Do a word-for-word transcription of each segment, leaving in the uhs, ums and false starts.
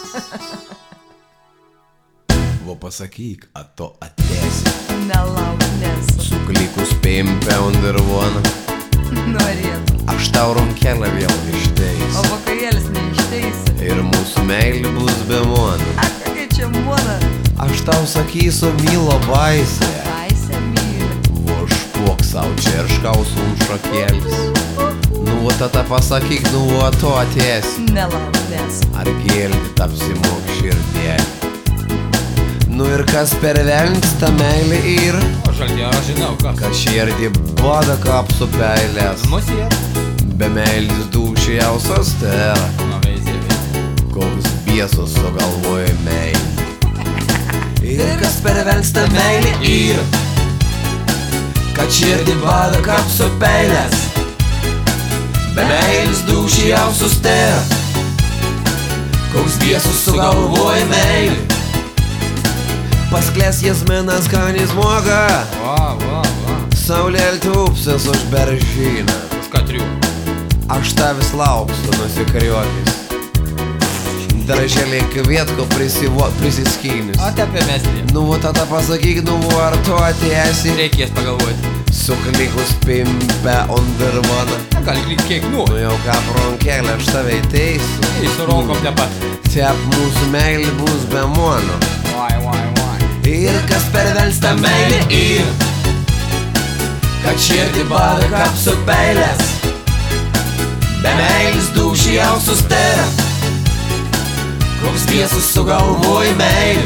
Va pasakyk, a to atėsi. Nelauk nesu. Suklikus pimpe undervoną. Norėtų. Aš tau ronkelę vėl O išteisiu. vakarėlis neišteisi. Ir mūsų meilė bus be mono. A, kokia čia mona. Aš tau sakysiu mylo baisę. Baisę myli. Vošpuok savo čerškaus un šakėlis. Nu, va tada pasakyk, nu, va to atėsi. Nelauk nesu. Ar gėlį tapsimok širdėlį. Nu ir kas per velnis ta meilė yra? O žalgi, aš žinau, kas. Kad širdį bada kapsų peilės. Musija? Be meilės dūšiausias tėra. Nu, veizė, veizė. Koks biesos sugalvoja meilė. Ir kas per velnis ta meilė yra? Kad širdį bada kapsų peilės. Be meilės dūšiausias tėra. Koks biesos sugalvoja meilė. Pasklės jasminas skanis moga. Va, va, va. Saulėl tūpsis už beržyną. Už katrių. Aš tavis lauksiu nusikriuokis. Darželį kvietko prisiskynis. O tepė mesti. Nu, va tada pasakyk, nu, ar tu atėsi. Reikės pagalvoti. Suklikus pimpe undervoną. Gal klik kiek Nu nori. jau ką pronkėlė, aš tave teisiu. Į su ronkom te pat. Tep mūsų meilė bus be mono. Vai, vai, vai. Ir kas per velnis ta meilė yra? Kad širdį bada kapsų peilės. Be meilės dūšiausius tėra. Koks viesus sugalvoja meilį.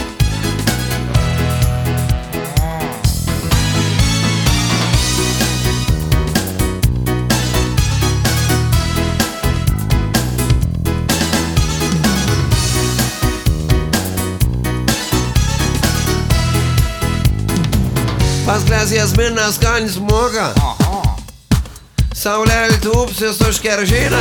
Pasklės jasminas skanis moga. Aha. Saulėl tūpsis už keržyną.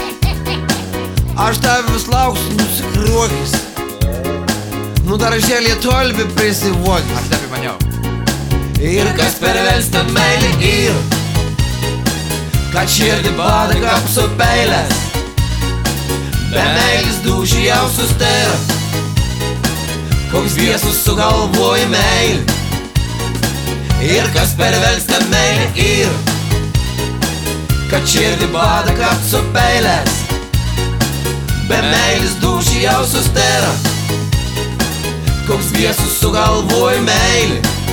Aš tavis lauksiu nusikriuokis. Nu darželį tolbi prisivokis. Aš tepė maniau. Ir kas per velnis ta meilė yra? Kad širdį bada kapsų peilės. Be meilės dūšiausius tėra. Koks viesus sugalvoja meilį. Ir kas per velnis ta meilė yra? Kad širdį bada kapsų peilės. Be meilės dūšiausius tėra. Koks viesus sugalvoja meilį.